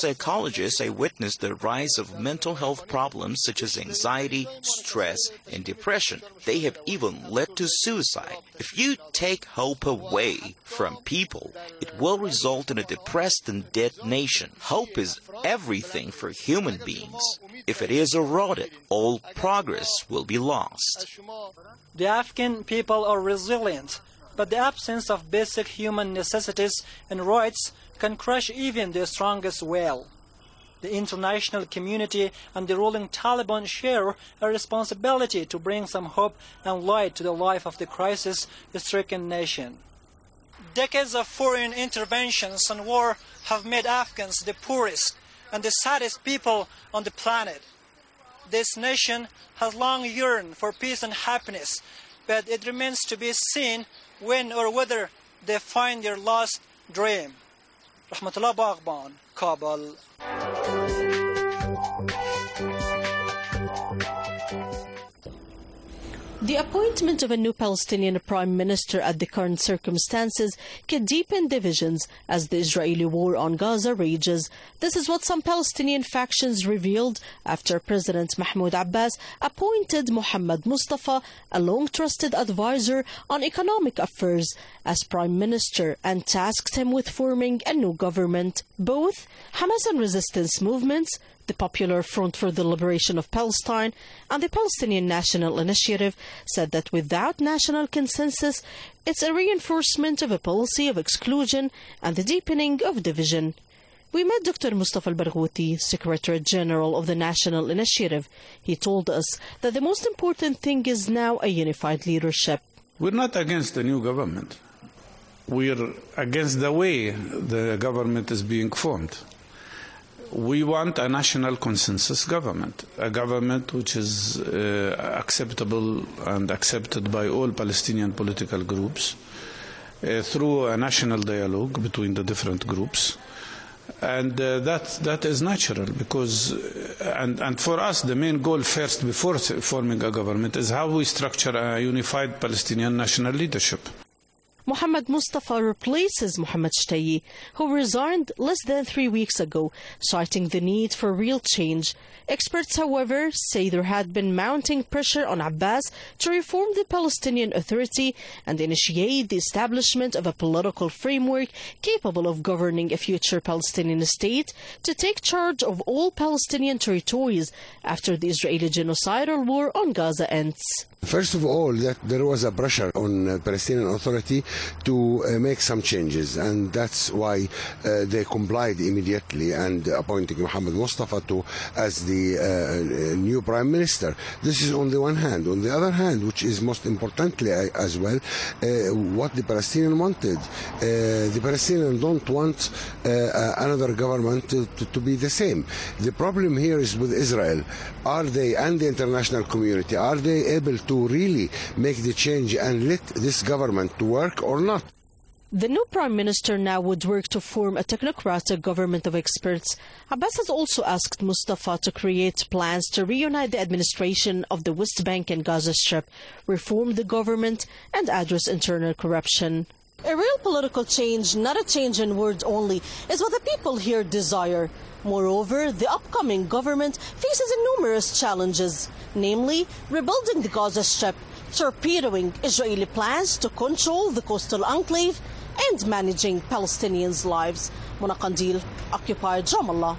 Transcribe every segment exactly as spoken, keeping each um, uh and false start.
Psychologists, I witnessed the rise of mental health problems such as anxiety, stress, and depression. They have even led to suicide. If you take hope away from people, it will result in a depressed and dead nation. Hope is everything for human beings. If it is eroded, all progress will be lost. The Afghan people are resilient, but the absence of basic human necessities and rights can crush even the strongest will. The international community and the ruling Taliban share a responsibility to bring some hope and light to the life of the crisis-stricken nation. Decades of foreign interventions and war have made Afghans the poorest and the saddest people on the planet. This nation has long yearned for peace and happiness, but it remains to be seen when or whether they find their lost dream. Rahmatullah Baghban, Kabul. The appointment of a new Palestinian Prime Minister at the current circumstances could deepen divisions as the Israeli war on Gaza rages. This is what some Palestinian factions revealed after President Mahmoud Abbas appointed Mohammed Mustafa, a long-trusted advisor on economic affairs, as Prime Minister and tasked him with forming a new government. Both Hamas and resistance movements, the Popular Front for the Liberation of Palestine and the Palestinian National Initiative said that without national consensus, it's a reinforcement of a policy of exclusion and the deepening of division. We met Doctor Mustafa Al-Barghouti, Secretary General of the National Initiative. He told us that the most important thing is now a unified leadership. We're not against the new government. We're against the way the government is being formed. We want a national consensus government, a government which is uh, acceptable and accepted by all Palestinian political groups uh, through a national dialogue between the different groups. And uh, that, that is natural because, uh, and, and for us, the main goal first before forming a government is how we structure a unified Palestinian national leadership. Mohammed Mustafa replaces Mohammed Shtayi, who resigned less than three weeks ago, citing the need for real change. Experts, however, say there had been mounting pressure on Abbas to reform the Palestinian Authority and initiate the establishment of a political framework capable of governing a future Palestinian state to take charge of all Palestinian territories after the Israeli genocidal war on Gaza ends. First of all, that there was a pressure on the Palestinian Authority to uh, make some changes, and that's why uh, they complied immediately and appointing Mohammed Mustafa to as the uh, new Prime Minister. This is on the one hand. On the other hand, which is most importantly uh, as well, uh, what the Palestinians wanted. Uh, the Palestinians don't want uh, another government to, to, to be the same. The problem here is with Israel. Are they, and the international community, are they able to to really make the change and let this government to work or not? The new Prime Minister now would work to form a technocratic government of experts. Abbas has also asked Mustafa to create plans to reunite the administration of the West Bank and Gaza Strip, reform the government, and address internal corruption. A real political change, not a change in words only, is what the people here desire. Moreover, the upcoming government faces numerous challenges, namely rebuilding the Gaza Strip, torpedoing Israeli plans to control the coastal enclave, and managing Palestinians' lives. Mona Qandil, occupied Ramallah.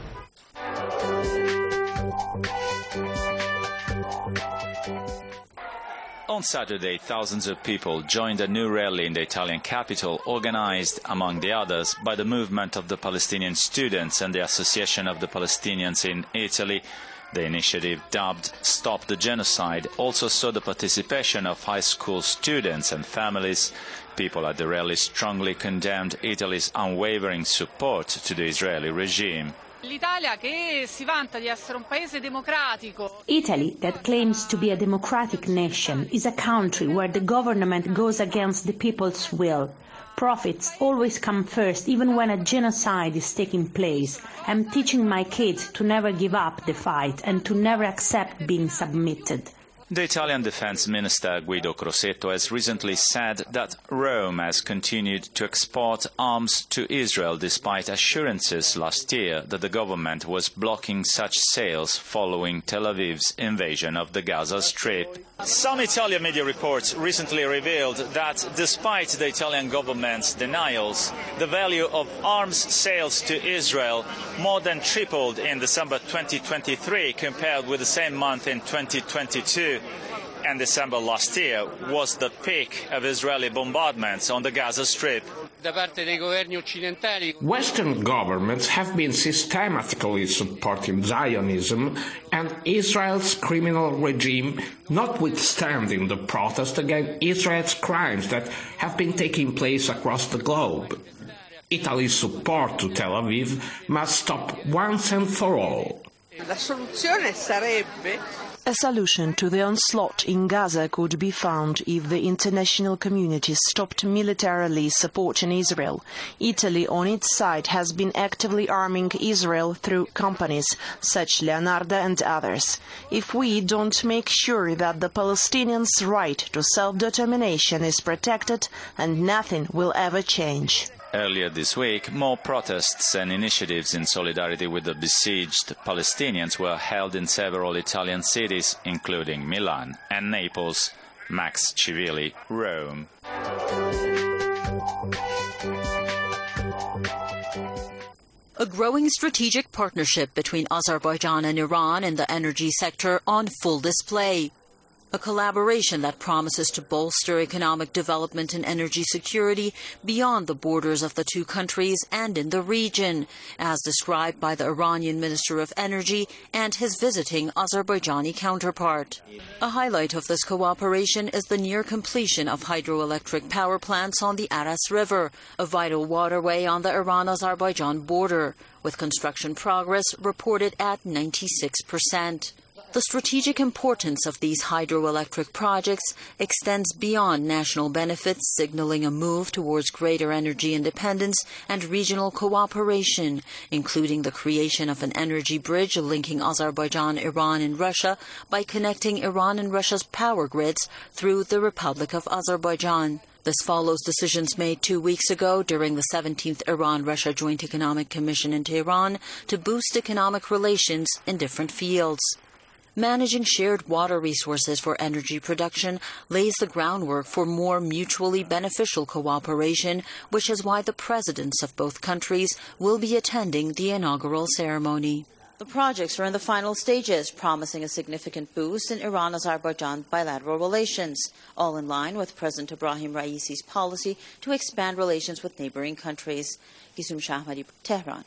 On Saturday, thousands of people joined a new rally in the Italian capital, organized, among the others, by the Movement of the Palestinian Students and the Association of the Palestinians in Italy. The initiative, dubbed Stop the Genocide, also saw the participation of high school students and families. People at the rally strongly condemned Italy's unwavering support to the Israeli regime. Italy, that claims to be a democratic nation, is a country where the government goes against the people's will. Profits always come first, even when a genocide is taking place. I'm teaching my kids to never give up the fight and to never accept being submitted. The Italian Defense Minister Guido Crosetto has recently said that Rome has continued to export arms to Israel despite assurances last year that the government was blocking such sales following Tel Aviv's invasion of the Gaza Strip. Some Italian media reports recently revealed that despite the Italian government's denials, the value of arms sales to Israel more than tripled in December twenty twenty-three compared with the same month in twenty twenty-two. And December last year was the peak of Israeli bombardments on the Gaza Strip. Western governments have been systematically supporting Zionism and Israel's criminal regime, notwithstanding the protest against Israel's crimes that have been taking place across the globe. Italy's support to Tel Aviv must stop once and for all. La soluzione sarebbe A solution to the onslaught in Gaza could be found if the international community stopped militarily supporting Israel. Italy, on its side, has been actively arming Israel through companies such Leonardo and others. If we don't make sure that the Palestinians' right to self-determination is protected, and nothing will ever change. Earlier this week, more protests and initiatives in solidarity with the besieged Palestinians were held in several Italian cities, including Milan and Naples. Max Civilli, Rome. A growing strategic partnership between Azerbaijan and Iran in the energy sector on full display. A collaboration that promises to bolster economic development and energy security beyond the borders of the two countries and in the region, as described by the Iranian Minister of Energy and his visiting Azerbaijani counterpart. A highlight of this cooperation is the near completion of hydroelectric power plants on the Aras River, a vital waterway on the Iran-Azerbaijan border, with construction progress reported at ninety-six percent. The strategic importance of these hydroelectric projects extends beyond national benefits, signaling a move towards greater energy independence and regional cooperation, including the creation of an energy bridge linking Azerbaijan, Iran, and Russia by connecting Iran and Russia's power grids through the Republic of Azerbaijan. This follows decisions made two weeks ago during the seventeenth Iran-Russia Joint Economic Commission in Tehran to boost economic relations in different fields. Managing shared water resources for energy production lays the groundwork for more mutually beneficial cooperation, which is why the presidents of both countries will be attending the inaugural ceremony. The projects are in the final stages, promising a significant boost in Iran-Azerbaijan bilateral relations, all in line with President Ibrahim Raisi's policy to expand relations with neighboring countries. Gisum Shahmadi, Tehran.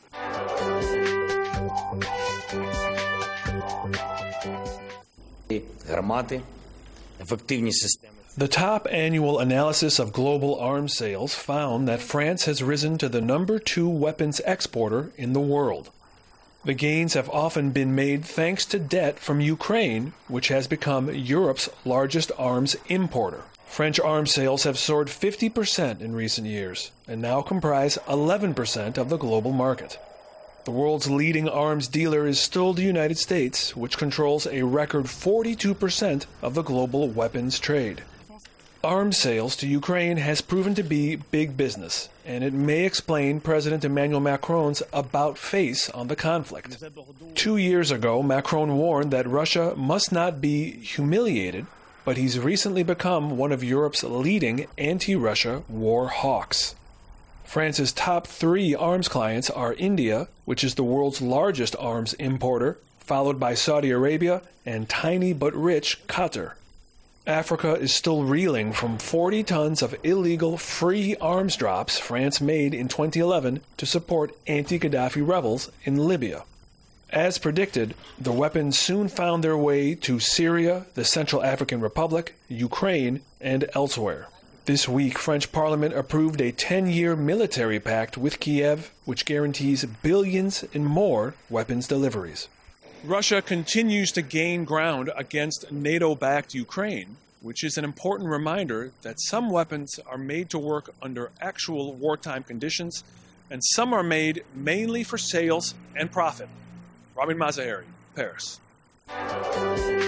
The top annual analysis of global arms sales found that France has risen to the number two weapons exporter in the world. The gains have often been made thanks to debt from Ukraine, which has become Europe's largest arms importer. French arms sales have soared fifty percent in recent years and now comprise eleven percent of the global market. The world's leading arms dealer is still the United States, which controls a record forty-two percent of the global weapons trade. Arms sales to Ukraine has proven to be big business, and it may explain President Emmanuel Macron's about-face on the conflict. Two years ago, Macron warned that Russia must not be humiliated, but he's recently become one of Europe's leading anti-Russia war hawks. France's top three arms clients are India, which is the world's largest arms importer, followed by Saudi Arabia and tiny but rich Qatar. Africa is still reeling from forty tons of illegal free arms drops France made in twenty eleven to support anti-Gaddafi rebels in Libya. As predicted, the weapons soon found their way to Syria, the Central African Republic, Ukraine, and elsewhere. This week, French Parliament approved a ten-year military pact with Kiev, which guarantees billions in more weapons deliveries. Russia continues to gain ground against NATO-backed Ukraine, which is an important reminder that some weapons are made to work under actual wartime conditions, and some are made mainly for sales and profit. Ramin Mazaheri, Paris.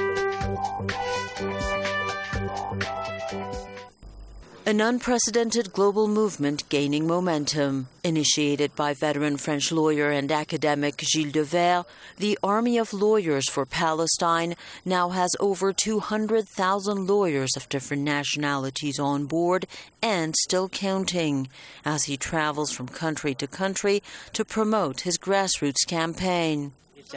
An unprecedented global movement gaining momentum. Initiated by veteran French lawyer and academic Gilles Devers, the Army of Lawyers for Palestine now has over two hundred thousand lawyers of different nationalities on board and still counting as he travels from country to country to promote his grassroots campaign.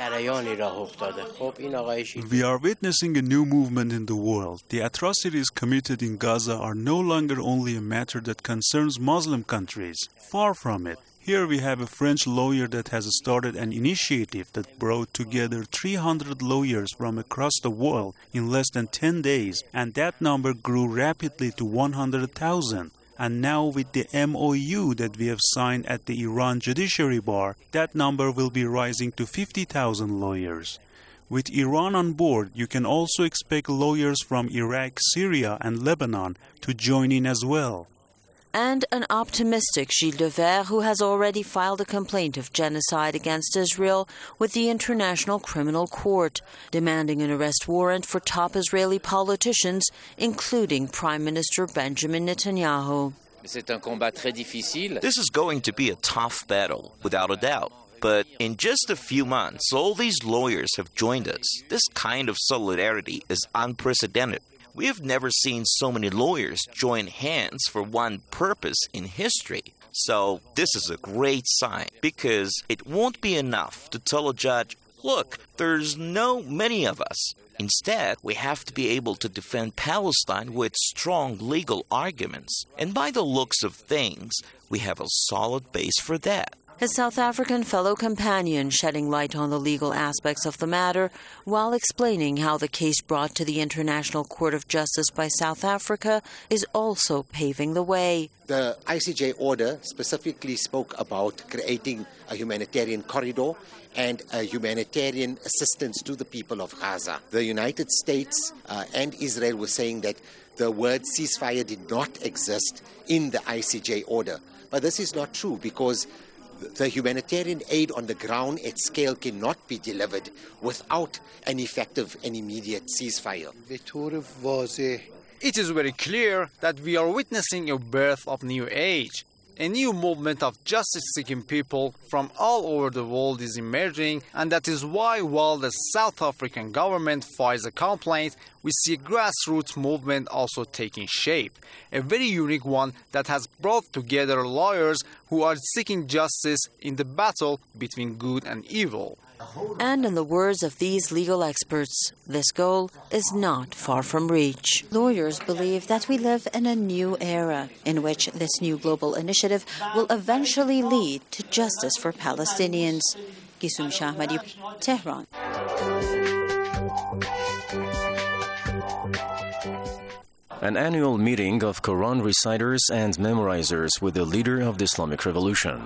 We are witnessing a new movement in the world. The atrocities committed in Gaza are no longer only a matter that concerns Muslim countries. Far from it. Here we have a French lawyer that has started an initiative that brought together three hundred lawyers from across the world in less than ten days, and that number grew rapidly to one hundred thousand. And now with the M O U that we have signed at the Iran Judiciary Bar, that number will be rising to fifty thousand lawyers. With Iran on board, you can also expect lawyers from Iraq, Syria, and Lebanon to join in as well. And an optimistic Gilles Devers, who has already filed a complaint of genocide against Israel with the International Criminal Court, demanding an arrest warrant for top Israeli politicians, including Prime Minister Benjamin Netanyahu. This is going to be a tough battle, without a doubt. But in just a few months, all these lawyers have joined us. This kind of solidarity is unprecedented. We have never seen so many lawyers join hands for one purpose in history. So this is a great sign, because it won't be enough to tell a judge, look, there's no many of us. Instead, we have to be able to defend Palestine with strong legal arguments. And by the looks of things, we have a solid base for that. His South African fellow companion shedding light on the legal aspects of the matter while explaining how the case brought to the International Court of Justice by South Africa is also paving the way. The I C J order specifically spoke about creating a humanitarian corridor and a humanitarian assistance to the people of Gaza. The United States uh, and Israel were saying that the word ceasefire did not exist in the I C J order. But this is not true, because the humanitarian aid on the ground at scale cannot be delivered without an effective and immediate ceasefire. It is very clear that we are witnessing a birth of new age. A new movement of justice-seeking people from all over the world is emerging, and that is why, while the South African government files a complaint, we see a grassroots movement also taking shape, a very unique one that has brought together lawyers who are seeking justice in the battle between good and evil. And in the words of these legal experts, this goal is not far from reach. Lawyers believe that we live in a new era in which this new global initiative will eventually lead to justice for Palestinians. Gisum Shahmadi, Tehran. An annual meeting of Quran reciters and memorizers with the leader of the Islamic Revolution.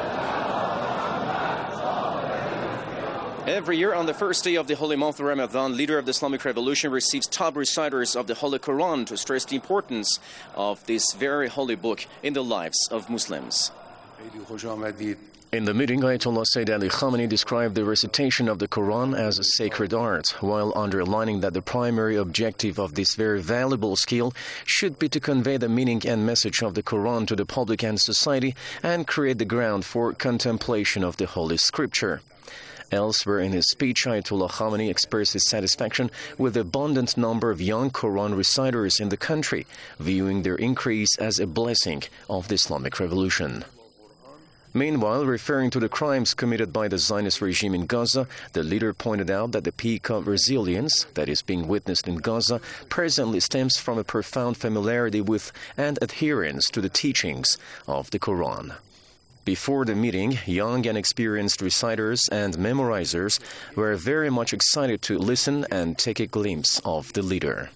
Every year on the first day of the holy month of Ramadan, leader of the Islamic Revolution receives top reciters of the Holy Quran to stress the importance of this very holy book in the lives of Muslims. In the meeting, Ayatollah Sayyid Ali Khamenei described the recitation of the Quran as a sacred art, while underlining that the primary objective of this very valuable skill should be to convey the meaning and message of the Quran to the public and society and create the ground for contemplation of the Holy Scripture. Elsewhere in his speech, Ayatollah Khamenei expressed his satisfaction with the abundant number of young Quran reciters in the country, viewing their increase as a blessing of the Islamic Revolution. Meanwhile, referring to the crimes committed by the Zionist regime in Gaza, the leader pointed out that the peak of resilience that is being witnessed in Gaza presently stems from a profound familiarity with and adherence to the teachings of the Quran. Before the meeting, young and experienced reciters and memorizers were very much excited to listen and take a glimpse of the leader.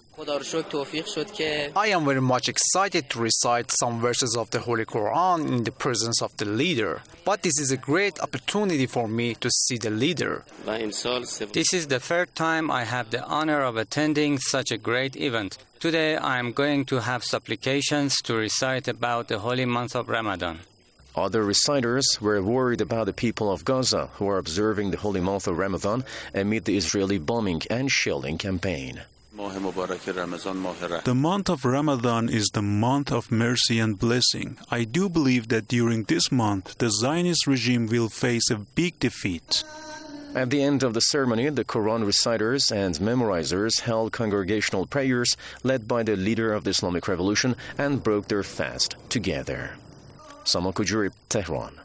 I am very much excited to recite some verses of the Holy Quran in the presence of the leader. But this is a great opportunity for me to see the leader. This is the third time I have the honor of attending such a great event. Today I am going to have supplications to recite about the holy month of Ramadan. Other reciters were worried about the people of Gaza who are observing the holy month of Ramadan amid the Israeli bombing and shelling campaign. The month of Ramadan is the month of mercy and blessing. I do believe that during this month, the Zionist regime will face a big defeat. At the end of the ceremony, the Quran reciters and memorizers held congregational prayers led by the leader of the Islamic Revolution and broke their fast together. Samal Kujuri, Tehran.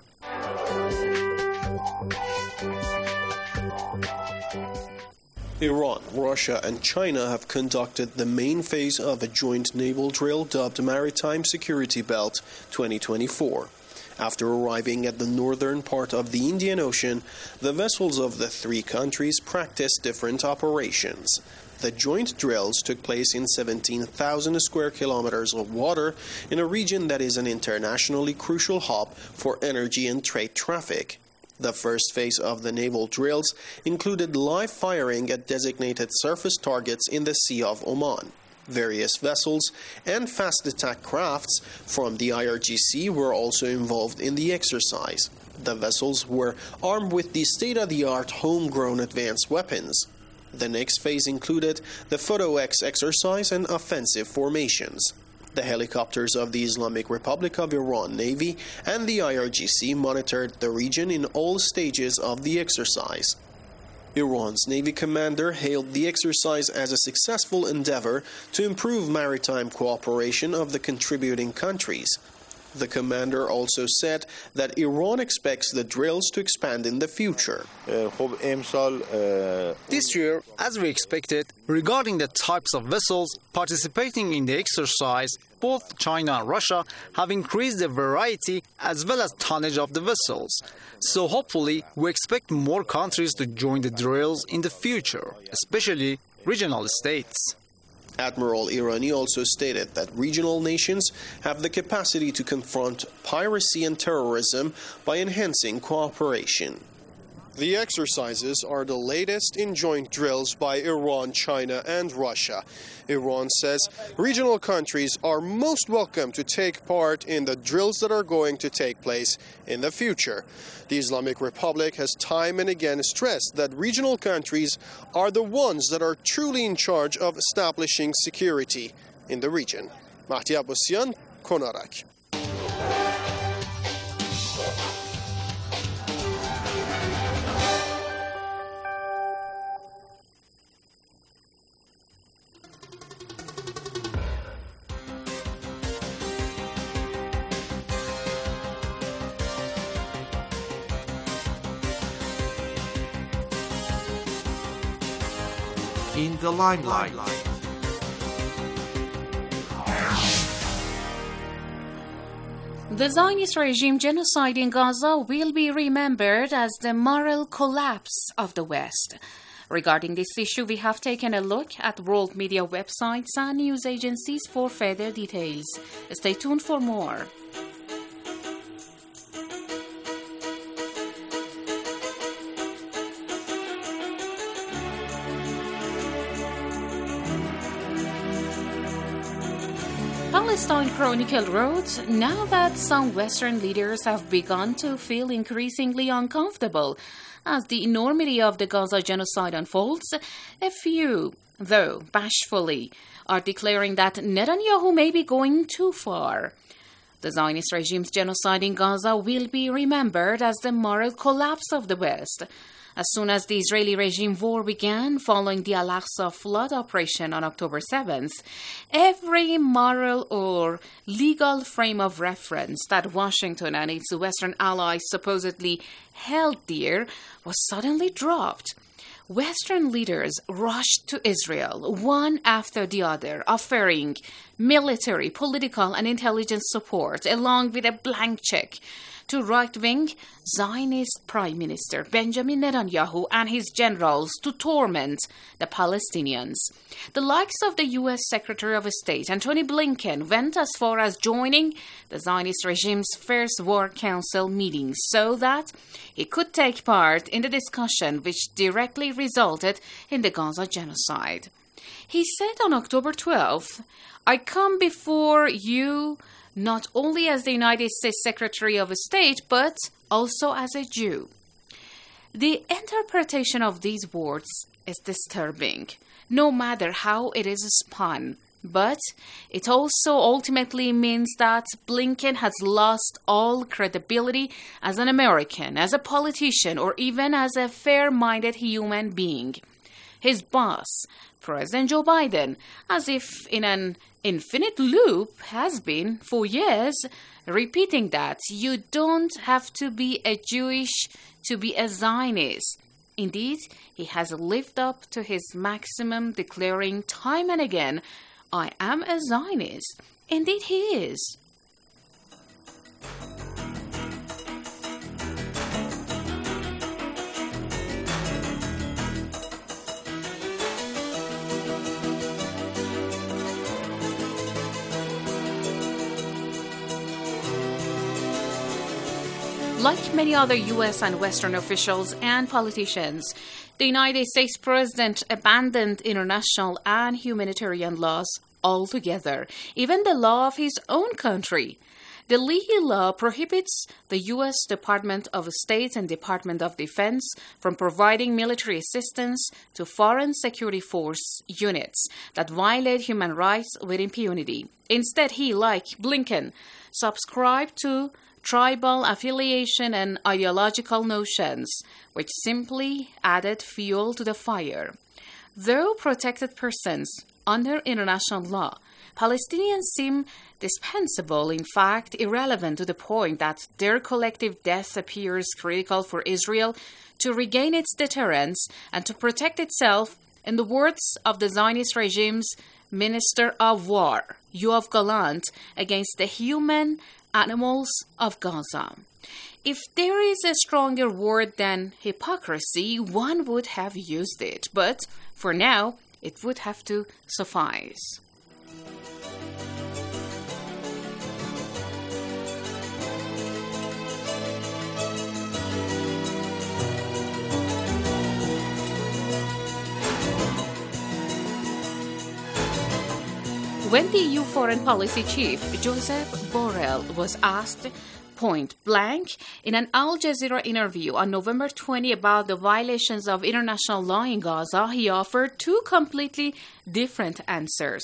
Iran, Russia and China have conducted the main phase of a joint naval drill dubbed Maritime Security Belt twenty twenty-four. After arriving at the northern part of the Indian Ocean, the vessels of the three countries practiced different operations. The joint drills took place in seventeen thousand square kilometers of water in a region that is an internationally crucial hub for energy and trade traffic. The first phase of the naval drills included live firing at designated surface targets in the Sea of Oman. Various vessels and fast attack crafts from the I R G C were also involved in the exercise. The vessels were armed with the state-of-the-art homegrown advanced weapons. The next phase included the Photo X exercise and offensive formations. The helicopters of the Islamic Republic of Iran Navy and the I R G C monitored the region in all stages of the exercise. Iran's Navy commander hailed the exercise as a successful endeavor to improve maritime cooperation of the contributing countries. The commander also said that Iran expects the drills to expand in the future. This year, as we expected, regarding the types of vessels participating in the exercise, both China and Russia have increased the variety as well as tonnage of the vessels. So hopefully, we expect more countries to join the drills in the future, especially regional states. Admiral Irani also stated that regional nations have the capacity to confront piracy and terrorism by enhancing cooperation. The exercises are the latest in joint drills by Iran, China, and Russia. Iran says regional countries are most welcome to take part in the drills that are going to take place in the future. The Islamic Republic has time and again stressed that regional countries are the ones that are truly in charge of establishing security in the region. Mahdi Abbasian, Konarak. In the limelight. The Zionist regime genocide in Gaza will be remembered as the moral collapse of the West. Regarding this issue, we have taken a look at world media websites and news agencies for further details. Stay tuned for more. Palestine Chronicle wrote, now that some Western leaders have begun to feel increasingly uncomfortable as the enormity of the Gaza genocide unfolds, a few, though bashfully, are declaring that Netanyahu may be going too far. The Zionist regime's genocide in Gaza will be remembered as the moral collapse of the West. As soon as the Israeli regime war began following the Al-Aqsa flood operation on October seventh, every moral or legal frame of reference that Washington and its Western allies supposedly held dear was suddenly dropped. Western leaders rushed to Israel, one after the other, offering military, political, and intelligence support, along with a blank check to right-wing Zionist Prime Minister Benjamin Netanyahu and his generals to torment the Palestinians. The likes of the U S Secretary of State Antony Blinken went as far as joining the Zionist regime's First War Council meetings so that he could take part in the discussion which directly resulted in the Gaza genocide. He said on October twelfth, I come before you not only as the United States Secretary of State, but also as a Jew. The interpretation of these words is disturbing, no matter how it is spun. But it also ultimately means that Blinken has lost all credibility as an American, as a politician, or even as a fair-minded human being. His boss, President Joe Biden, as if in an infinite loop, has been for years repeating that you don't have to be a Jewish to be a Zionist. Indeed, he has lived up to his maximum, declaring time and again, I am a Zionist. Indeed, he is. Like many other U S and Western officials and politicians, the United States President abandoned international and humanitarian laws altogether, even the law of his own country. The Leahy Law prohibits the U S Department of State and Department of Defense from providing military assistance to foreign security force units that violate human rights with impunity. Instead, he, like Blinken, subscribed to tribal affiliation and ideological notions, which simply added fuel to the fire. Though protected persons under international law, Palestinians seem dispensable, in fact, irrelevant to the point that their collective death appears critical for Israel to regain its deterrence and to protect itself, in the words of the Zionist regime's Minister of War, Yoav Gallant, against the human animals of Gaza. If there is a stronger word than hypocrisy, one would have used it, but for now, it would have to suffice. When the E U Foreign Policy Chief, Joseph Borrell, was asked point blank in an Al Jazeera interview on November twentieth about the violations of international law in Gaza, he offered two completely different answers.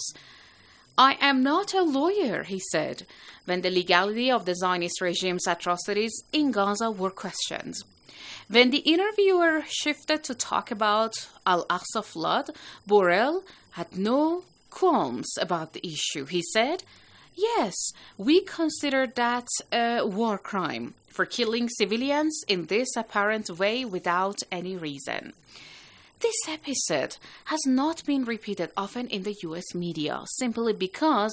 I am not a lawyer, he said, when the legality of the Zionist regime's atrocities in Gaza were questioned. When the interviewer shifted to talk about Al-Aqsa flood, Borrell had no qualms about the issue. He said, yes, we consider that a war crime for killing civilians in this apparent way without any reason. This episode has not been repeated often in the U S media, simply because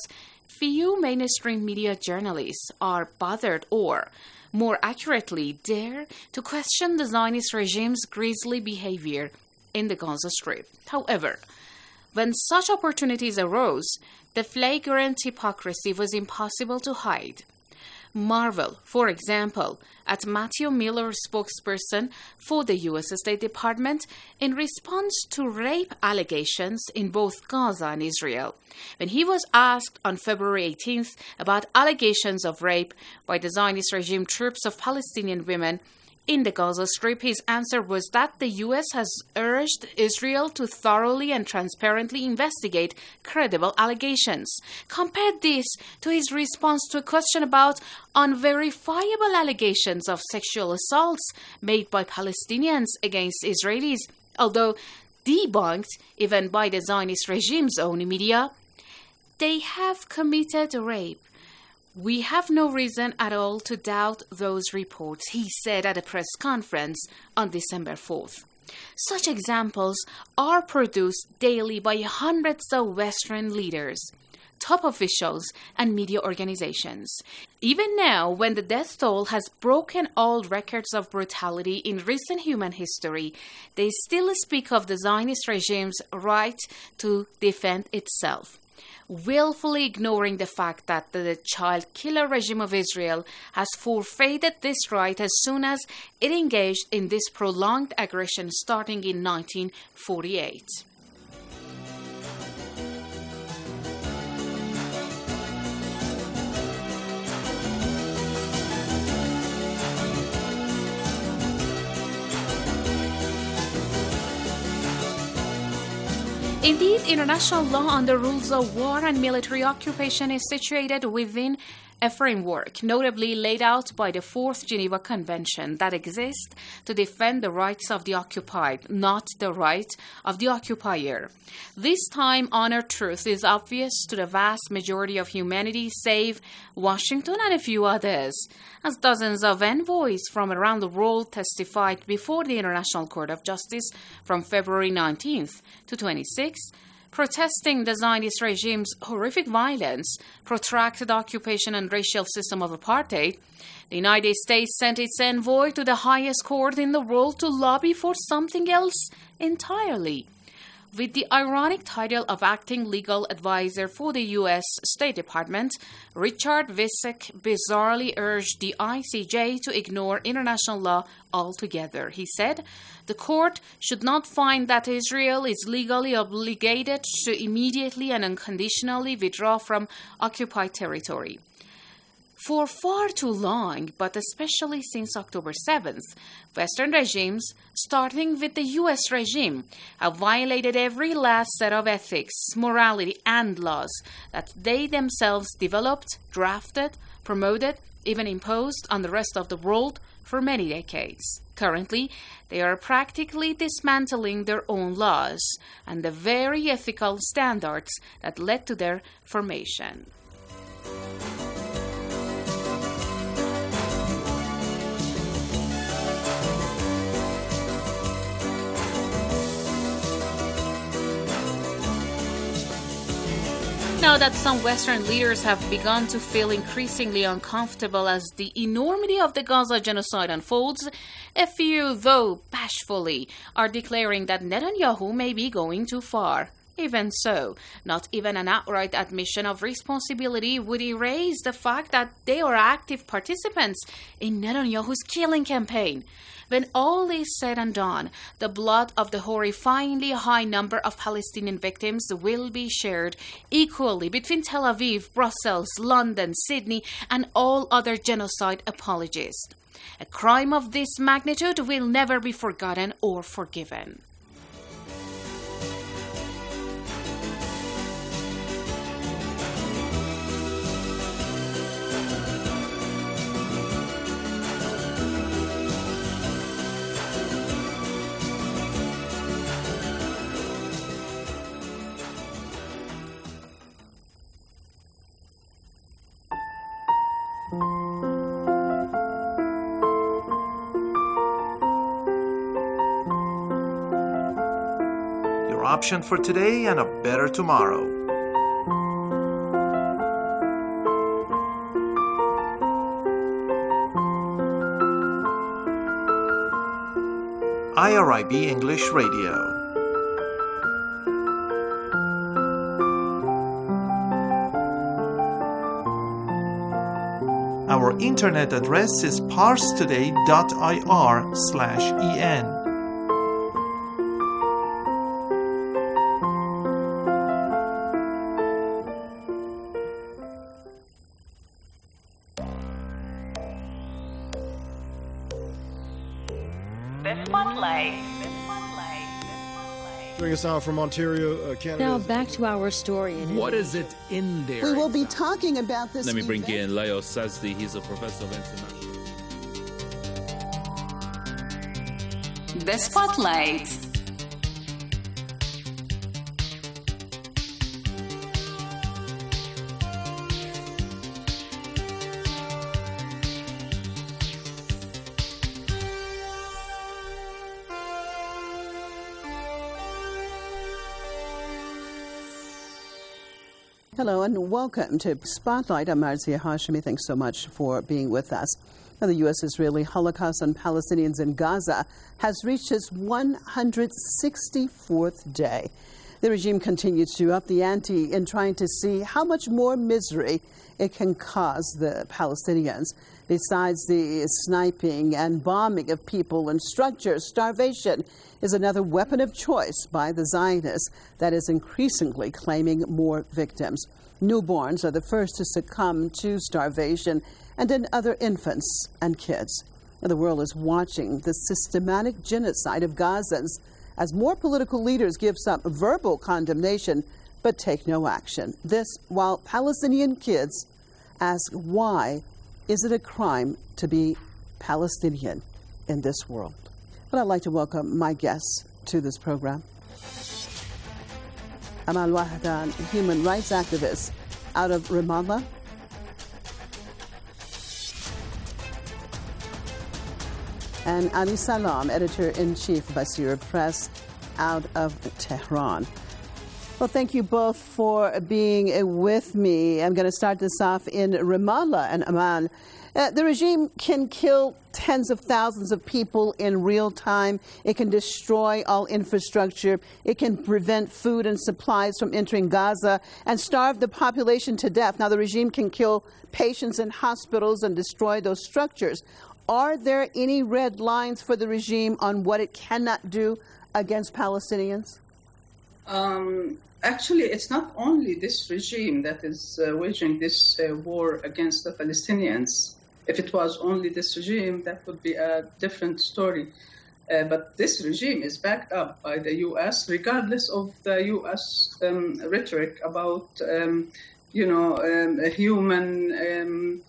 few mainstream media journalists are bothered or, more accurately, dare to question the Zionist regime's grisly behavior in the Gaza Strip. However, when such opportunities arose, the flagrant hypocrisy was impossible to hide. Marvel, for example, at Matthew Miller, spokesperson for the U S State Department, in response to rape allegations in both Gaza and Israel. When he was asked on February eighteenth about allegations of rape by the Zionist regime troops of Palestinian women in the Gaza Strip, his answer was that the U S has urged Israel to thoroughly and transparently investigate credible allegations. Compare this to his response to a question about unverifiable allegations of sexual assaults made by Palestinians against Israelis, although debunked even by the Zionist regime's own media. They have committed rape. We have no reason at all to doubt those reports, he said at a press conference on December fourth. Such examples are produced daily by hundreds of Western leaders, top officials, and media organizations. Even now, when the death toll has broken all records of brutality in recent human history, they still speak of the Zionist regime's right to defend itself, willfully ignoring the fact that the child killer regime of Israel has forfeited this right as soon as it engaged in this prolonged aggression starting in nineteen forty-eight. Indeed, international law on the rules of war and military occupation is situated within a framework notably laid out by the Fourth Geneva Convention that exists to defend the rights of the occupied, not the right of the occupier. This time-honored truth is obvious to the vast majority of humanity, save Washington and a few others, as dozens of envoys from around the world testified before the International Court of Justice from February nineteenth to twenty-sixth, protesting the Zionist regime's horrific violence, protracted occupation and racial system of apartheid. The United States sent its envoy to the highest court in the world to lobby for something else entirely. With the ironic title of acting legal advisor for the U S State Department, Richard Visick bizarrely urged the I C J to ignore international law altogether. He said, "The court should not find that Israel is legally obligated to immediately and unconditionally withdraw from occupied territory." For far too long, but especially since October seventh, Western regimes, starting with the U S regime, have violated every last set of ethics, morality, and laws that they themselves developed, drafted, promoted, even imposed on the rest of the world for many decades. Currently, they are practically dismantling their own laws and the very ethical standards that led to their formation. Now that some Western leaders have begun to feel increasingly uncomfortable as the enormity of the Gaza genocide unfolds, a few, though bashfully, are declaring that Netanyahu may be going too far. Even so, not even an outright admission of responsibility would erase the fact that they are active participants in Netanyahu's killing campaign. When all is said and done, the blood of the horrifyingly high number of Palestinian victims will be shared equally between Tel Aviv, Brussels, London, Sydney, and all other genocide apologists. A crime of this magnitude will never be forgotten or forgiven. Option for today and a better tomorrow. I R I B English Radio. Our internet address is parstoday dot I R slash E N. Joining us now from Ontario, uh, Canada. Now back to our story. What is it in there? We will be talking about this. Let me bring event. in Leo Sazdi. He's a professor of international. The Spotlight. Hello and welcome to Spotlight. I'm Marzia Hashemi. Thanks so much for being with us. Now, the U S-Israeli Holocaust on Palestinians in Gaza has reached its one hundred sixty-fourth day. The regime continues to up the ante in trying to see how much more misery it can cause the Palestinians. Besides the sniping and bombing of people and structures, starvation is another weapon of choice by the Zionists that is increasingly claiming more victims. Newborns are the first to succumb to starvation, and then other infants and kids. The world is watching the systematic genocide of Gazans as more political leaders give some verbal condemnation but take no action. This while Palestinian kids ask, why is it a crime to be Palestinian in this world? But I'd like to welcome my guests to this program. Amal Wahdan, human rights activist out of Ramallah. And Ali Salam, editor-in-chief of Basira Press out of Tehran. Well, thank you both for being with me. I'm going to start this off in Ramallah and Amal. Uh, the regime can kill tens of thousands of people in real time. It can destroy all infrastructure. It can prevent food and supplies from entering Gaza and starve the population to death. Now, the regime can kill patients in hospitals and destroy those structures. Are there any red lines for the regime on what it cannot do against Palestinians? Um, actually, it's not only this regime that is uh, waging this uh, war against the Palestinians. If it was only this regime, that would be a different story. Uh, but this regime is backed up by the U S, regardless of the U S um, rhetoric about, um, you know, um, a human um,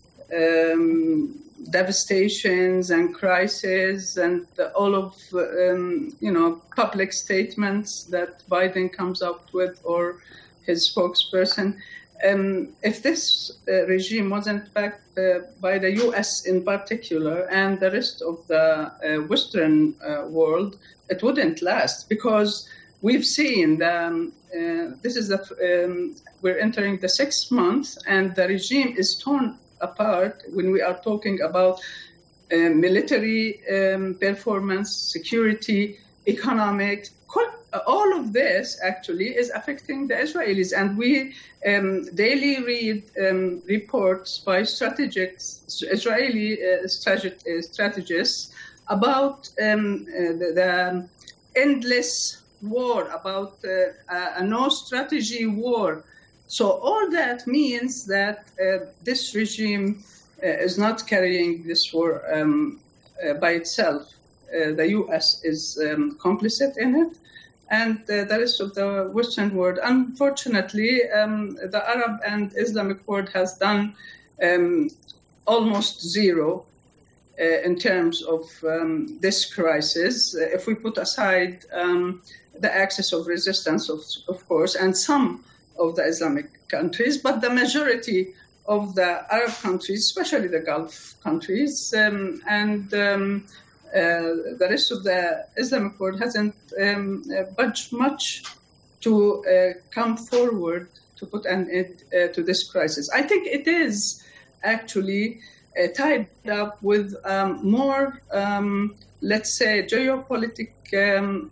um, devastations and crises and all of, um, you know, public statements that Biden comes up with or his spokesperson. Um, if this uh, regime wasn't backed uh, by the U S in particular and the rest of the uh, Western uh, world, it wouldn't last, because we've seen the, um, uh, this is the, um, we're entering the sixth month and the regime is torn apart when we are talking about uh, military um, performance, security, economic. All of this actually is affecting the Israelis, and we um, daily read um, reports by strategists, Israeli uh, strateg- uh, strategists about um, uh, the, the endless war, about uh, a no strategy war. So all that means that uh, this regime uh, is not carrying this war um, uh, by itself. Uh, the U S is um, complicit in it, and uh, the rest of the Western world. Unfortunately, um, the Arab and Islamic world has done um, almost zero uh, in terms of um, this crisis. Uh, if we put aside um, the axis of resistance, of, of course, and some of the Islamic countries, but the majority of the Arab countries, especially the Gulf countries, um, and um, uh, the rest of the Islamic world hasn't um, uh, budged much to uh, come forward to put an end uh, to this crisis. I think it is actually uh, tied up with um, more, um, let's say, geopolitical um,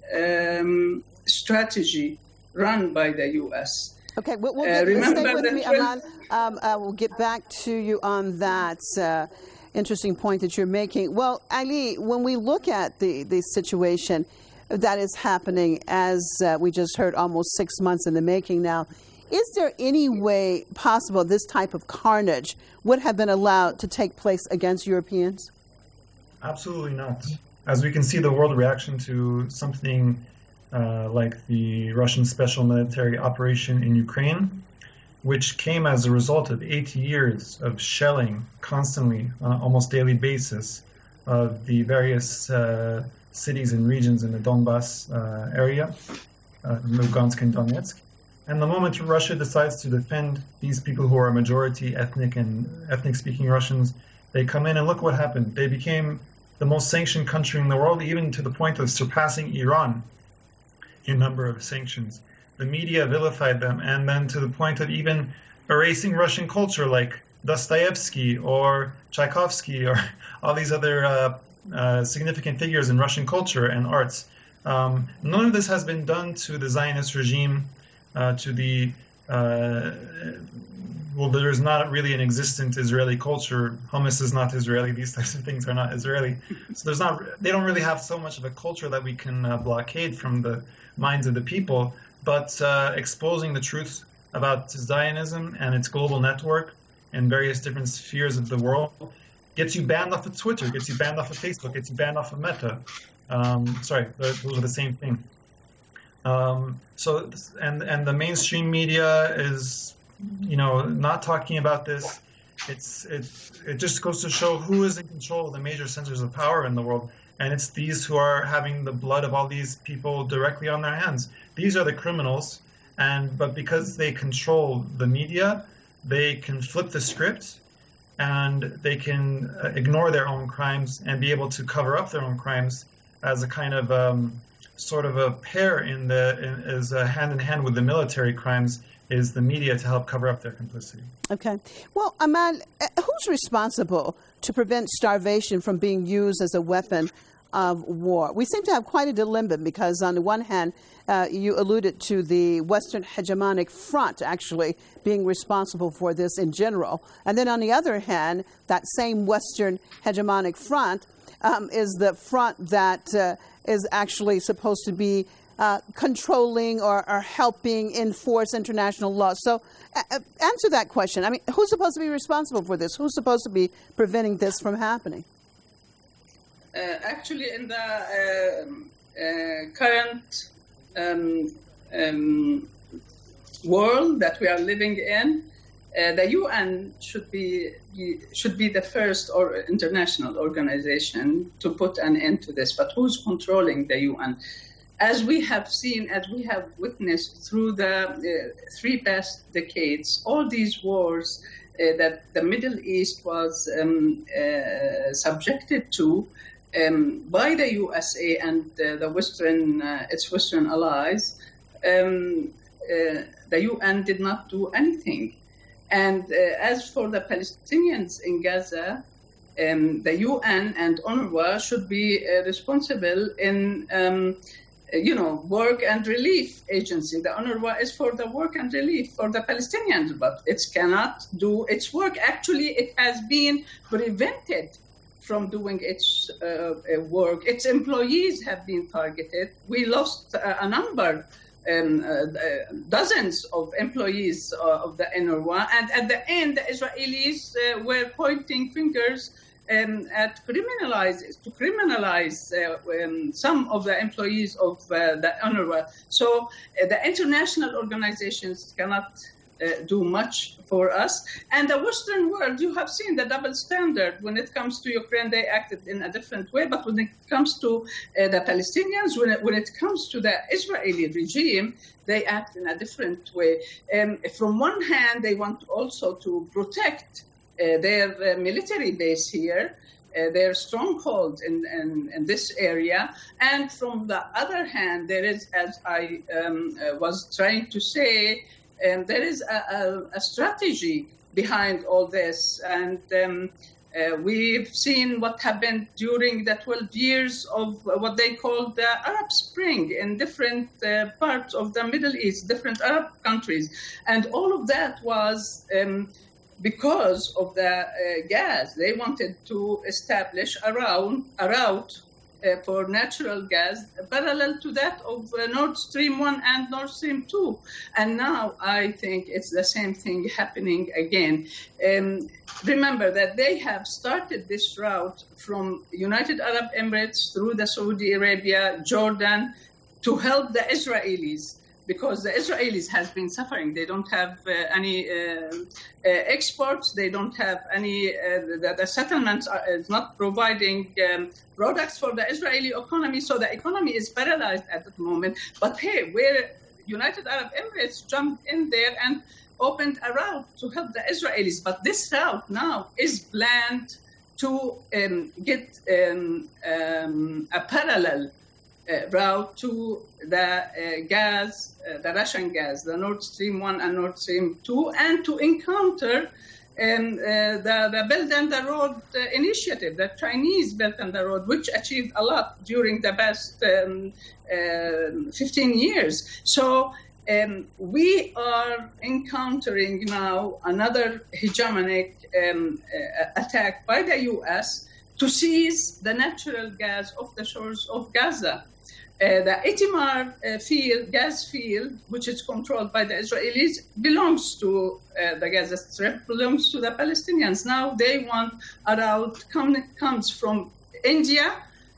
um, strategy run by the U S. Okay, we'll, we'll get, uh, remember stay with that me, Aman. Um, uh, we'll get back to you on that uh, interesting point that you're making. Well, Ali, when we look at the, the situation that is happening, as uh, we just heard, almost six months in the making now, is there any way possible this type of carnage would have been allowed to take place against Europeans? Absolutely not. As we can see, the world reaction to something Uh, like the Russian special military operation in Ukraine, which came as a result of eighty years of shelling constantly on an almost daily basis of the various uh, cities and regions in the Donbass uh, area, uh, Lugansk and Donetsk. And the moment Russia decides to defend these people who are a majority ethnic and ethnic-speaking Russians, they come in and look what happened. They became the most sanctioned country in the world, even to the point of surpassing Iran in number of sanctions. The media vilified them, and then to the point of even erasing Russian culture, like Dostoevsky or Tchaikovsky or all these other uh, uh, significant figures in Russian culture and arts. Um, none of this has been done to the Zionist regime, uh, to the uh, well, there's not really an existent Israeli culture. Hummus is not Israeli. These types of things are not Israeli. So there's not. They don't really have so much of a culture that we can uh, blockade from the minds of the people. But uh, exposing the truth about Zionism and its global network in various different spheres of the world gets you banned off of Twitter, gets you banned off of Facebook, gets you banned off of Meta. Um, sorry, those are the same thing. Um, so, and and the mainstream media is, you know, not talking about this. It's it it just goes to show who is in control of the major centers of power in the world, and it's these who are having the blood of all these people directly on their hands. These are the criminals, and but because they control the media, they can flip the script, and they can uh, ignore their own crimes and be able to cover up their own crimes as a kind of um, sort of a pair in the in, as a hand in hand with the military crimes is the media to help cover up their complicity. Okay. Well, Amal, who's responsible to prevent starvation from being used as a weapon of war? We seem to have quite a dilemma because, on the one hand, uh, you alluded to the Western hegemonic front actually being responsible for this in general. And then on the other hand, that same Western hegemonic front um, is the front that uh, is actually supposed to be Uh, controlling or, or helping enforce international law. So uh, answer that question. I mean, who's supposed to be responsible for this? Who's supposed to be preventing this from happening? Uh, actually, in the uh, uh, current um, um, world that we are living in, uh, the U N should be should be the first or international organization to put an end to this. But who's controlling the U N? As we have seen, as we have witnessed through the uh, three past decades, all these wars uh, that the Middle East was um, uh, subjected to um, by the U S A and uh, the Western, uh, its Western allies, um, uh, the U N did not do anything. And uh, as for the Palestinians in Gaza, um, the U N and UNRWA should be uh, responsible in um, you know, work and relief agency. The UNRWA is for the work and relief for the Palestinians, but it cannot do its work. Actually, it has been prevented from doing its uh, work. Its employees have been targeted. We lost uh, a number, um, uh, dozens of employees uh, of the UNRWA, and at the end, the Israelis uh, were pointing fingers Um, at criminalize to criminalize uh, um, some of the employees of uh, the UNRWA. So uh, the international organizations cannot uh, do much for us. And the Western world, you have seen the double standard. When it comes to Ukraine, they acted in a different way. But when it comes to uh, the Palestinians, when it, when it comes to the Israeli regime, they act in a different way. Um, from one hand, they want also to protect Uh, their uh, military base here, uh, their stronghold in, in, in this area. And from the other hand, there is, as I um, uh, was trying to say, um, there is a, a, a strategy behind all this. And um, uh, we've seen what happened during the twelve years of what they call the Arab Spring in different uh, parts of the Middle East, different Arab countries. And all of that was um, because of the uh, gas. They wanted to establish around, a route uh, for natural gas parallel to that of uh, Nord Stream one and Nord Stream two. And now I think it's the same thing happening again. Um, remember that they have started this route from United Arab Emirates through the Saudi Arabia, Jordan, to help the Israelis, because the Israelis has been suffering. They don't have uh, any uh, uh, exports. They don't have any, uh, the, the settlements are is not providing um, products for the Israeli economy. So the economy is paralyzed at the moment. But hey, where United Arab Emirates jumped in there and opened a route to help the Israelis. But this route now is planned to um, get um, um, a parallel Uh, route to the uh, gas, uh, the Russian gas, the Nord Stream one and Nord Stream two, and to encounter um, uh, the, the Belt and the Road uh, initiative, the Chinese Belt and the Road, which achieved a lot during the past um, uh, fifteen years. So um, we are encountering now another hegemonic um, uh, attack by the U S to seize the natural gas off the shores of Gaza. Uh, the Itamar uh, field, gas field, which is controlled by the Israelis, belongs to uh, the Gaza Strip, belongs to the Palestinians. Now they want a route come, comes from India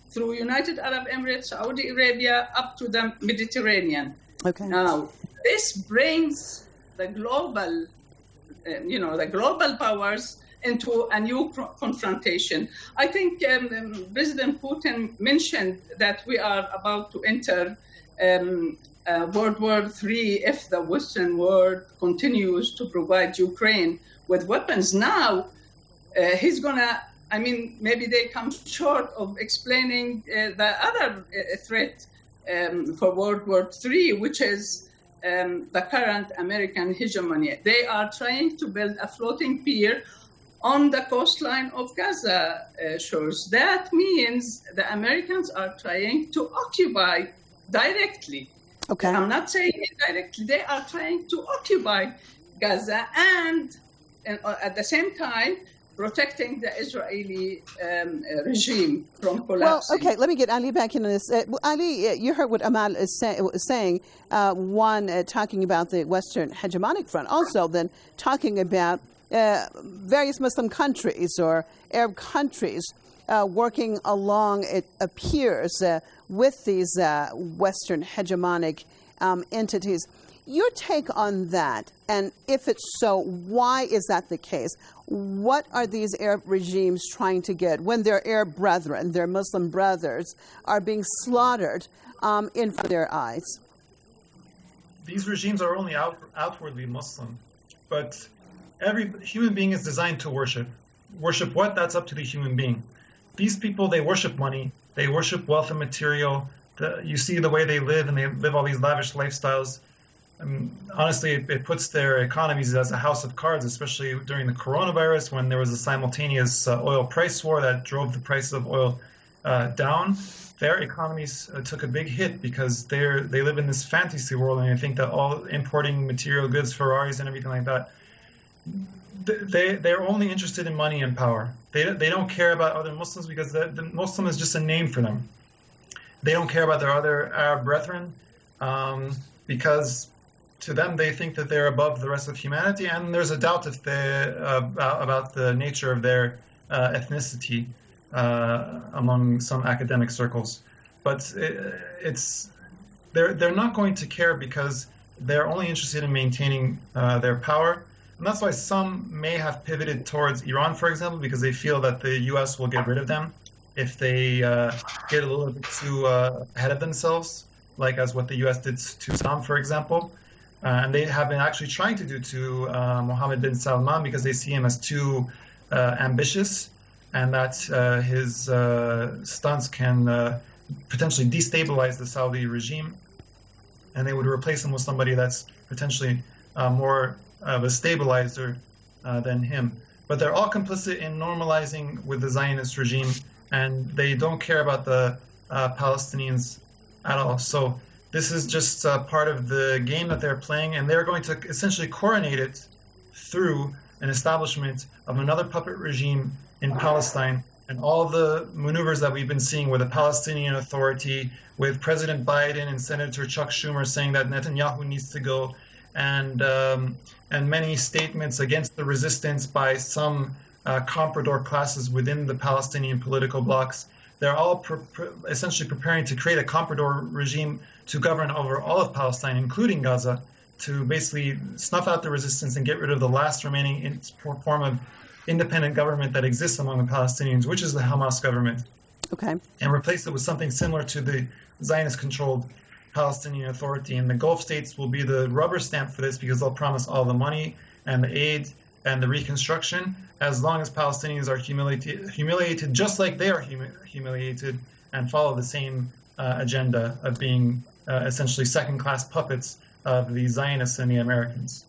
through United Arab Emirates, Saudi Arabia, up to the Mediterranean. Okay. Now, this brings the global, uh, you know, the global powers into a new pro- confrontation. I think um, um, President Putin mentioned that we are about to enter um, uh, World War Three if the Western world continues to provide Ukraine with weapons. Now, uh, he's gonna, I mean, maybe they come short of explaining uh, the other uh, threat um, for World War Three, which is um, the current American hegemony. They are trying to build a floating pier on the coastline of Gaza uh, shores. That means the Americans are trying to occupy directly. Okay. I'm not saying indirectly. They are trying to occupy Gaza and, and uh, at the same time protecting the Israeli um, uh, regime from collapsing. Well, okay, let me get Ali back in on this. Uh, Ali, uh, you heard what Amal is, say, is saying. Uh, one, uh, talking about the Western hegemonic front. Also, then talking about Uh, various Muslim countries or Arab countries uh, working along, it appears, uh, with these uh, Western hegemonic um, entities. Your take on that, and if it's so, why is that the case? What are these Arab regimes trying to get when their Arab brethren, their Muslim brothers, are being slaughtered um, in front of their eyes? These regimes are only out, outwardly Muslim, but every human being is designed to worship. Worship what? That's up to the human being. These people, they worship money. They worship wealth and material. The, you see the way they live, and they live all these lavish lifestyles. I mean, honestly, it, it puts their economies as a house of cards, especially during the coronavirus when there was a simultaneous uh, oil price war that drove the price of oil uh, down. Their economies uh, took a big hit because they're they live in this fantasy world, and I think that all importing material goods, Ferraris and everything like that, They, they're only interested in money and power. They, they don't care about other Muslims because the, the Muslim is just a name for them. They don't care about their other Arab brethren um, because to them they think that they're above the rest of humanity, and there's a doubt if they, uh, about the nature of their uh, ethnicity uh, among some academic circles. But it, it's they're, they're not going to care because they're only interested in maintaining uh, their power. And that's why some may have pivoted towards Iran, for example, because they feel that the U S will get rid of them if they uh, get a little bit too uh, ahead of themselves, like as what the U S did to Saddam, for example. Uh, and they have been actually trying to do to uh, Mohammed bin Salman because they see him as too uh, ambitious, and that uh, his uh, stunts can uh, potentially destabilize the Saudi regime. And they would replace him with somebody that's potentially uh, more of a stabilizer uh, than him. But they're all complicit in normalizing with the Zionist regime, and they don't care about the uh, Palestinians at all. So this is just uh, part of the game that they're playing, and they're going to essentially coronate it through an establishment of another puppet regime in Palestine, and all the maneuvers that we've been seeing with the Palestinian Authority, with President Biden and Senator Chuck Schumer saying that Netanyahu needs to go, and um, and many statements against the resistance by some uh, comprador classes within the Palestinian political blocs. They're all pre- pre- essentially preparing to create a comprador regime to govern over all of Palestine, including Gaza, to basically snuff out the resistance and get rid of the last remaining in- form of independent government that exists among the Palestinians, which is the Hamas government. Okay. And replace it with something similar to the Zionist-controlled Palestinian Authority, and the Gulf states will be the rubber stamp for this because they'll promise all the money and the aid and the reconstruction as long as Palestinians are humiliated, humiliated just like they are humi- humiliated and follow the same uh, agenda of being uh, essentially second-class puppets of the Zionists and the Americans.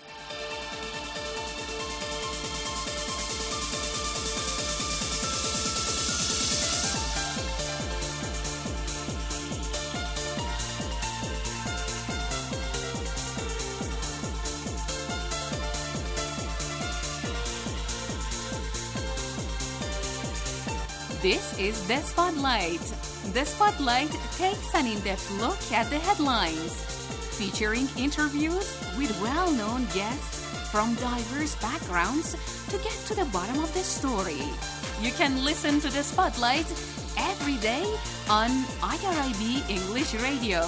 This is The Spotlight. The Spotlight takes an in-depth look at the headlines, featuring interviews with well-known guests from diverse backgrounds to get to the bottom of the story. You can listen to The Spotlight every day on I R I B English Radio.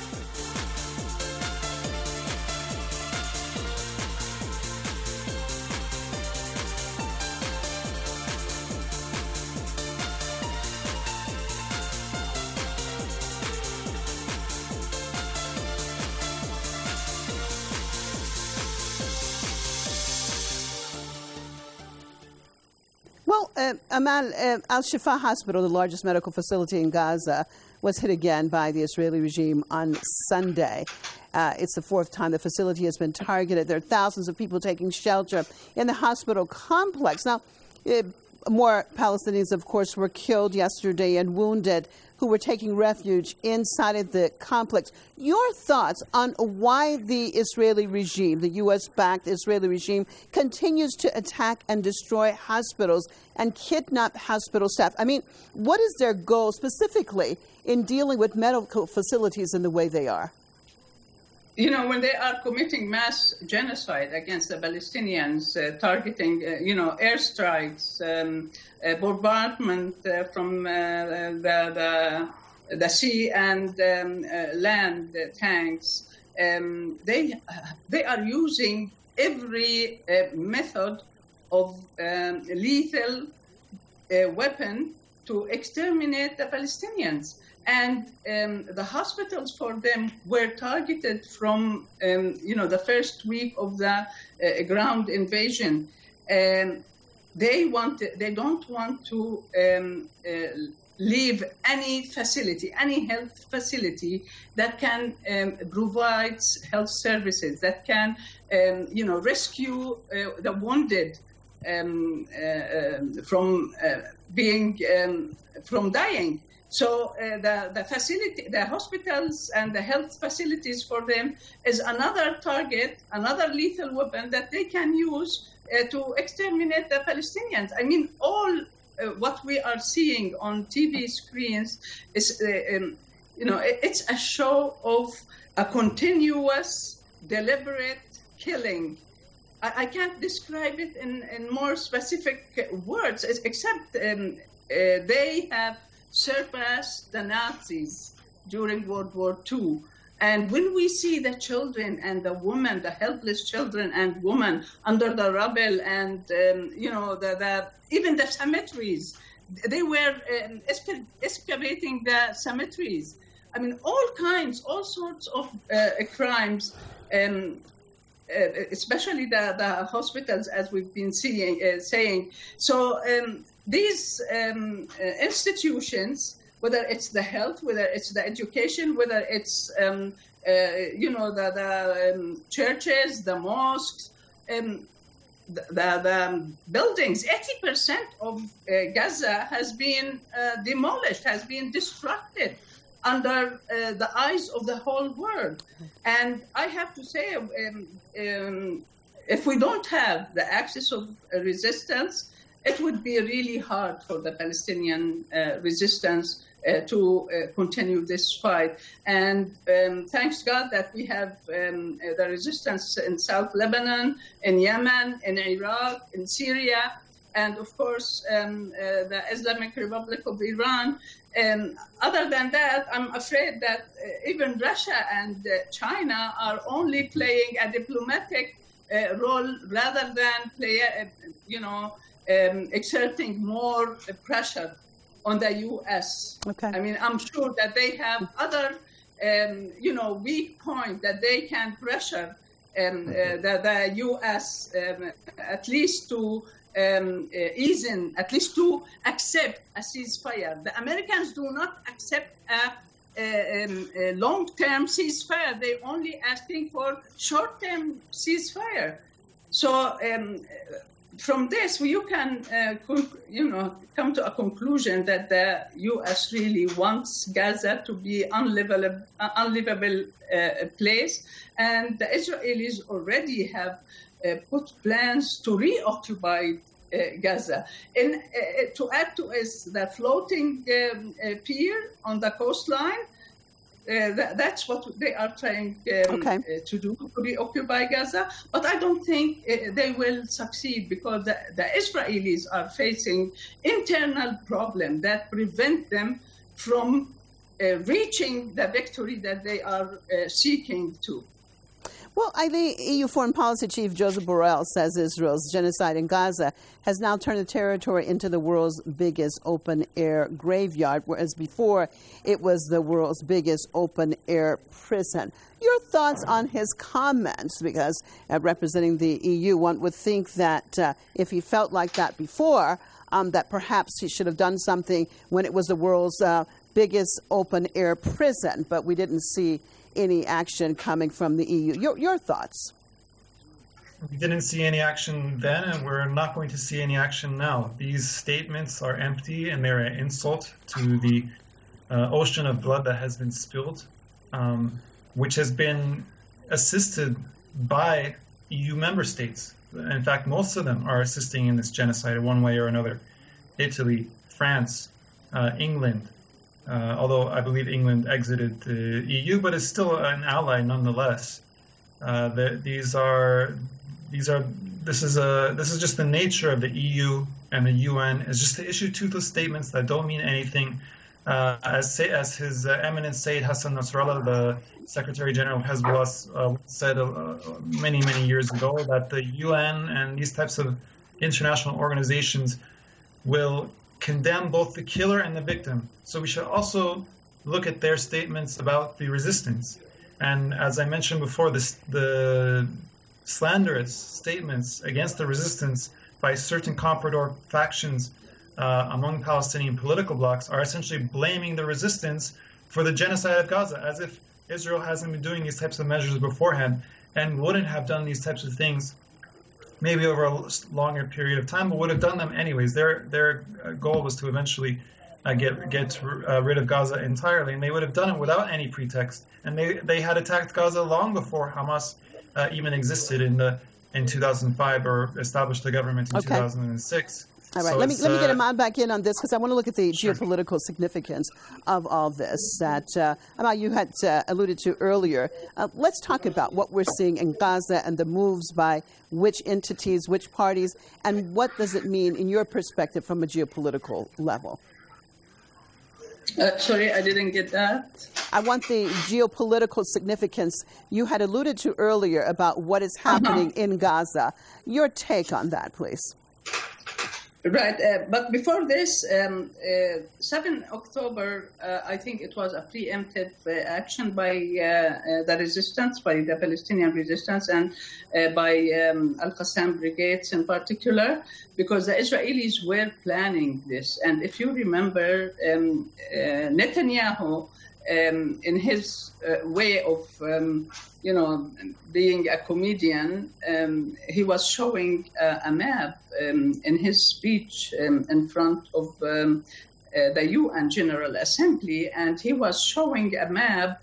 Well, uh, Amal, uh, Al-Shifa Hospital, the largest medical facility in Gaza, was hit again by the Israeli regime on Sunday. Uh, it's the fourth time the facility has been targeted. There are thousands of people taking shelter in the hospital complex. Now, uh, more Palestinians, of course, were killed yesterday and wounded who were taking refuge inside of the complex. Your thoughts on why the Israeli regime, the U S-backed Israeli regime, continues to attack and destroy hospitals and kidnap hospital staff? I mean, what is their goal specifically in dealing with medical facilities in the way they are? You know, when they are committing mass genocide against the Palestinians, uh, targeting, uh, you know, airstrikes, um, uh, bombardment uh, from uh, the, the the sea and um, uh, land uh, tanks, um, they they are using every uh, method of um, lethal uh, weapon to exterminate the Palestinians. And um, the hospitals for them were targeted from, um, you know, the first week of the uh, ground invasion. Um, they want, they don't want to um, uh, leave any facility, any health facility that can um, provide health services, that can, um, you know, rescue uh, the wounded um, uh, uh, from uh, being, um, from dying. So uh, the, the facility, the hospitals and the health facilities for them is another target, another lethal weapon that they can use uh, to exterminate the Palestinians. I mean, all uh, what we are seeing on T V screens is, uh, um, you know, it, it's a show of a continuous, deliberate killing. I, I can't describe it in, in more specific words, except um, uh, they have surpassed the Nazis during World War Two. And when we see the children and the women, the helpless children and women under the rubble and, um, you know, the, the even the cemeteries, they were um, excavating the cemeteries. I mean, all kinds, all sorts of uh, crimes, um, uh, especially the, the hospitals, as we've been seeing, uh, saying. So, um, These um, uh, institutions, whether it's the health, whether it's the education, whether it's, um, uh, you know, the, the um, churches, the mosques, um, the, the, the buildings, eighty percent of uh, Gaza has been uh, demolished, has been destructed under uh, the eyes of the whole world. And I have to say, um, um, if we don't have the axis of resistance, it would be really hard for the Palestinian uh, resistance uh, to uh, continue this fight. And um, thanks God that we have um, the resistance in South Lebanon, in Yemen, in Iraq, in Syria, and of course um, uh, the Islamic Republic of Iran. Um, other than that, I'm afraid that uh, even Russia and uh, China are only playing a diplomatic uh, role rather than play, a, you know, Um, exerting more pressure on the U S. Okay. I mean, I'm sure that they have other, um, you know, weak point that they can pressure um, uh, the, the U S um, at least to um, uh, ease in, at least to accept a ceasefire. The Americans do not accept a, a, a long-term ceasefire. They're only asking for short-term ceasefire. So. Um, From this, you can, uh, you know, come to a conclusion that the U S really wants Gaza to be unlivable, uh, unlivable uh, place, and the Israelis already have uh, put plans to reoccupy uh, Gaza. And uh, to add to this, the floating um, uh, pier on the coastline, uh, th- that's what they are trying um, okay. uh, to do, to reoccupy Gaza. But I don't think uh, they will succeed because the, the Israelis are facing internal problems that prevent them from uh, reaching the victory that they are uh, seeking to. Well, I, the E U Foreign Policy Chief Joseph Borrell says Israel's genocide in Gaza has now turned the territory into the world's biggest open-air graveyard, whereas before it was the world's biggest open-air prison. Your thoughts on his comments? Because uh, representing the E U, one would think that uh, if he felt like that before, um, that perhaps he should have done something when it was the world's uh, biggest open-air prison, but we didn't see any action coming from the E U. Your, your thoughts? We didn't see any action then, and we're not going to see any action now. These statements are empty, and they're an insult to the uh, ocean of blood that has been spilled, um, which has been assisted by E U member states. In fact, most of them are assisting in this genocide in one way or another. Italy, France, uh, England, Uh, although I believe England exited the E U, but is still an ally nonetheless. Uh, the, these are, these are, this is a, this is just the nature of the E U and the U N, is just to issue toothless statements that don't mean anything. Uh, as say, as His uh, Eminence Sayyid Hassan Nasrallah, the Secretary General of Hezbollah, uh, said uh, many, many years ago, that the U N and these types of international organizations will condemn both the killer and the victim. So we should also look at their statements about the resistance. And as I mentioned before, this, the slanderous statements against the resistance by certain comprador factions uh, among Palestinian political blocs are essentially blaming the resistance for the genocide of Gaza, as if Israel hasn't been doing these types of measures beforehand and wouldn't have done these types of things maybe over a longer period of time, but would have done them anyways. Their their goal was to eventually uh, get get uh, rid of Gaza entirely, and they would have done it without any pretext. And they, they had attacked Gaza long before Hamas uh, even existed in the in two thousand five or established the government in okay. two thousand six. All right, so let me let me get uh, Ahmad back in on this because I want to look at the sure. geopolitical significance of all this that uh, Ahmad, you had uh, alluded to earlier. Uh, let's talk about what we're seeing in Gaza and the moves by which entities, which parties, and what does it mean in your perspective from a geopolitical level? Uh, sorry, I didn't get that. I want the geopolitical significance you had alluded to earlier about what is happening uh-huh. in Gaza. Your take on that, please. Right, uh, but before this, um, uh, seventh of October, uh, I think it was a preemptive uh, action by uh, uh, the resistance, by the Palestinian resistance, and uh, by um, Al-Qassam brigades in particular, because the Israelis were planning this. And if you remember, um, uh, Netanyahu, um, in his uh, way of um, you know, being a comedian, um, he was showing uh, a map um, in his speech um, in front of um, uh, the U N General Assembly, and he was showing a map